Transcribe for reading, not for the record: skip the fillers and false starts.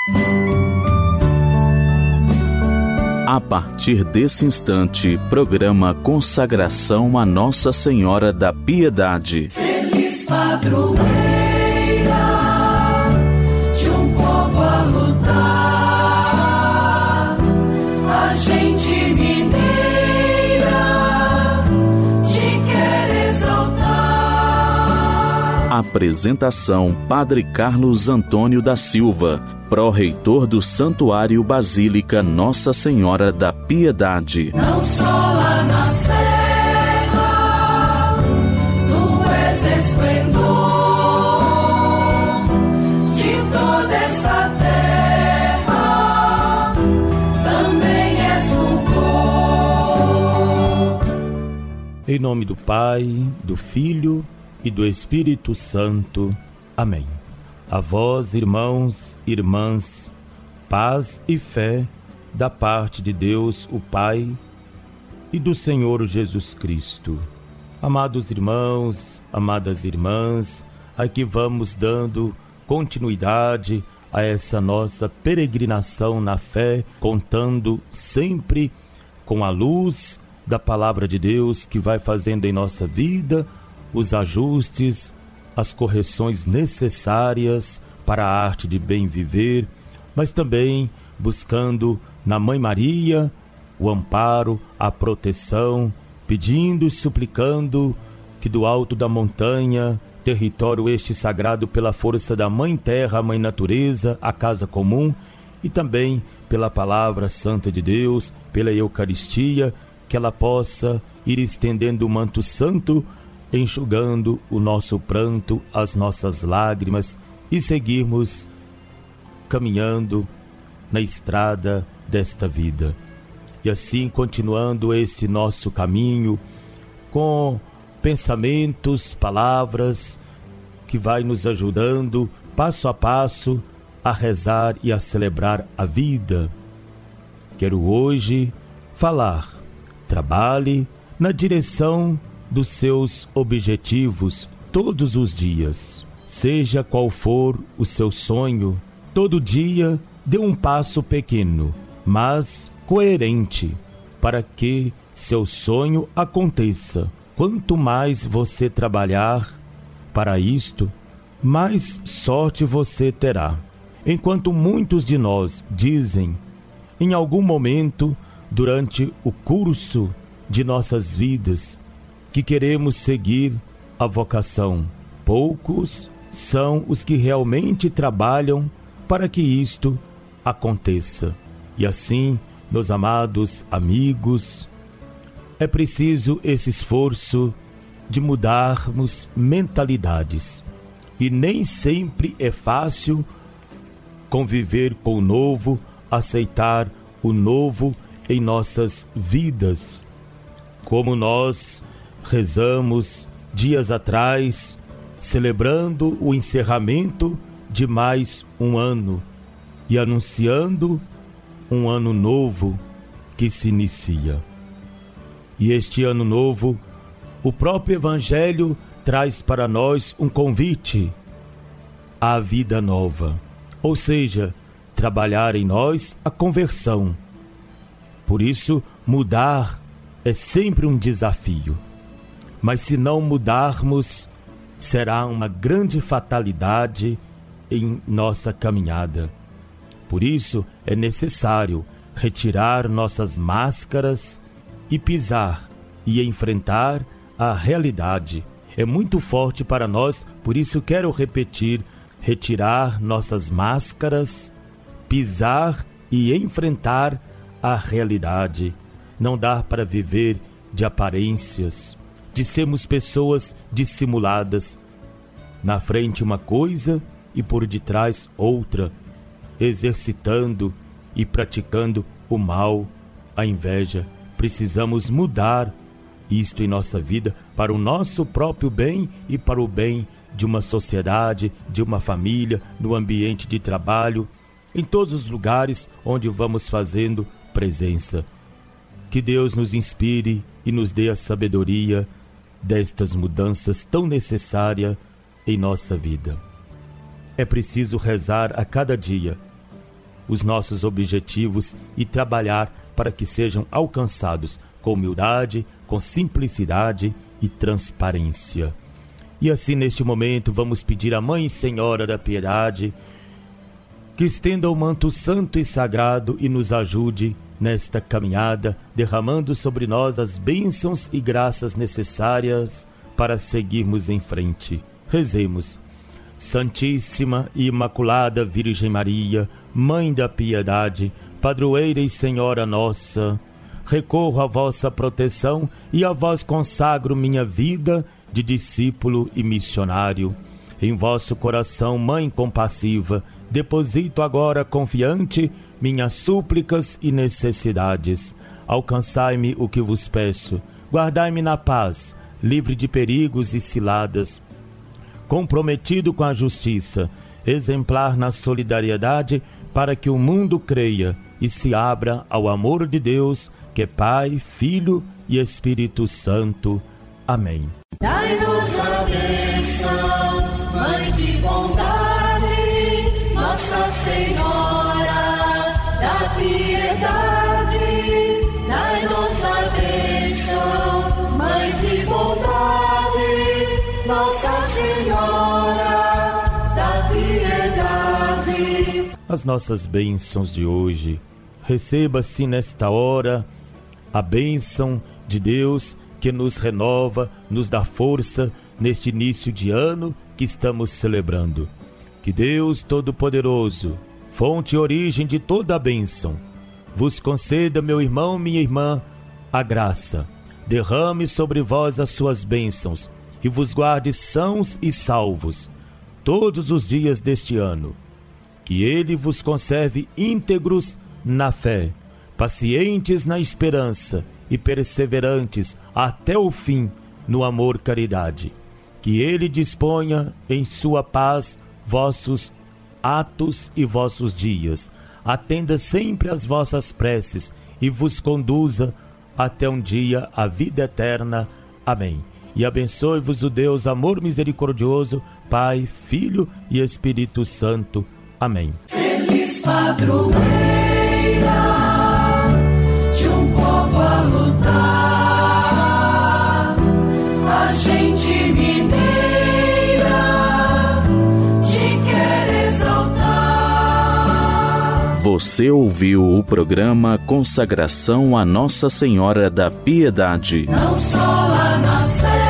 A partir desse instante, programa Consagração a Nossa Senhora da Piedade. Feliz padroeira de um povo a lutar, a gente mineira te quer exaltar. Apresentação: Padre Carlos Antônio da Silva, pró-reitor do Santuário Basílica Nossa Senhora da Piedade. Não só lá na serra, tu és esplendor de toda esta terra, também és fulgor. Em nome do Pai, do Filho e do Espírito Santo. Amém. A vós, irmãos, irmãs, paz e fé da parte de Deus, o Pai, e do Senhor Jesus Cristo. Amados irmãos, amadas irmãs, aqui vamos dando continuidade a essa nossa peregrinação na fé, contando sempre com a luz da Palavra de Deus que vai fazendo em nossa vida os ajustes, as correções necessárias para a arte de bem viver, mas também buscando na Mãe Maria o amparo, a proteção, pedindo e suplicando que do alto da montanha, território este sagrado pela força da Mãe Terra, a Mãe Natureza, a Casa Comum, e também pela Palavra Santa de Deus, pela Eucaristia, que ela possa ir estendendo o manto santo, enxugando o nosso pranto, as nossas lágrimas, e seguirmos caminhando na estrada desta vida. E assim, continuando esse nosso caminho, com pensamentos, palavras, que vai nos ajudando, passo a passo, a rezar e a celebrar a vida. Quero hoje falar, trabalhe na direção dos seus objetivos todos os dias. Seja qual for o seu sonho, todo dia dê um passo pequeno, mas coerente, para que seu sonho aconteça. Quanto mais você trabalhar para isto, mais sorte você terá. Enquanto muitos de nós dizem, em algum momento durante o curso de nossas vidas, que queremos seguir a vocação, poucos são os que realmente trabalham para que isto aconteça. E assim, meus amados amigos, é preciso esse esforço de mudarmos mentalidades. E nem sempre é fácil conviver com o novo, aceitar o novo em nossas vidas. Como nós rezamos dias atrás, celebrando o encerramento de mais um ano e anunciando um ano novo que se inicia. E este ano novo, o próprio Evangelho traz para nós um convite à vida nova, ou seja, trabalhar em nós a conversão. Por isso, mudar é sempre um desafio. Mas se não mudarmos, será uma grande fatalidade em nossa caminhada. Por isso, é necessário retirar nossas máscaras e pisar e enfrentar a realidade. É muito forte para nós, por isso quero repetir, retirar nossas máscaras, pisar e enfrentar a realidade. Não dá para viver de aparências, de sermos pessoas dissimuladas, na frente uma coisa e por detrás outra, exercitando e praticando o mal, a inveja. Precisamos mudar isto em nossa vida para o nosso próprio bem e para o bem de uma sociedade, de uma família, no ambiente de trabalho, em todos os lugares onde vamos fazendo presença. Que Deus nos inspire e nos dê a sabedoria destas mudanças tão necessárias em nossa vida. É preciso rezar a cada dia, os nossos objetivos e trabalhar para que sejam alcançados com humildade, com simplicidade e transparência. E assim, neste momento, vamos pedir à Mãe Senhora da Piedade que estenda o manto santo e sagrado e nos ajude nesta caminhada, derramando sobre nós as bênçãos e graças necessárias para seguirmos em frente. Rezemos. Santíssima e Imaculada Virgem Maria, Mãe da Piedade, Padroeira e Senhora nossa, recorro à vossa proteção e a vós consagro minha vida de discípulo e missionário. Em vosso coração, Mãe compassiva, deposito agora confiante minhas súplicas e necessidades. Alcançai-me o que vos peço, guardai-me na paz, livre de perigos e ciladas, comprometido com a justiça, exemplar na solidariedade, para que o mundo creia e se abra ao amor de Deus, que é Pai, Filho e Espírito Santo. Amém. Dai-nos a bênção, Mãe de bondade, Nossa Senhora da Piedade. Dai-nos a bênção, Mãe de bondade, Nossa Senhora da Piedade. As nossas bênçãos de hoje, receba-se nesta hora a bênção de Deus que nos renova, nos dá força neste início de ano que estamos celebrando. Que Deus Todo-Poderoso, fonte e origem de toda a bênção, vos conceda, meu irmão, minha irmã, a graça. Derrame sobre vós as suas bênçãos e vos guarde sãos e salvos todos os dias deste ano. Que Ele vos conserve íntegros na fé, pacientes na esperança e perseverantes até o fim no amor-caridade. Que Ele disponha em sua paz vossos atos e vossos dias. Atenda sempre às vossas preces e vos conduza até um dia a vida eterna. Amém. E abençoe-vos o Deus amor misericordioso, Pai, Filho e Espírito Santo. Amém. Feliz padroeira de um povo a lutar, a gente mineira te quer exaltar. Você ouviu o programa Consagração a Nossa Senhora da Piedade. Não só lá na Sé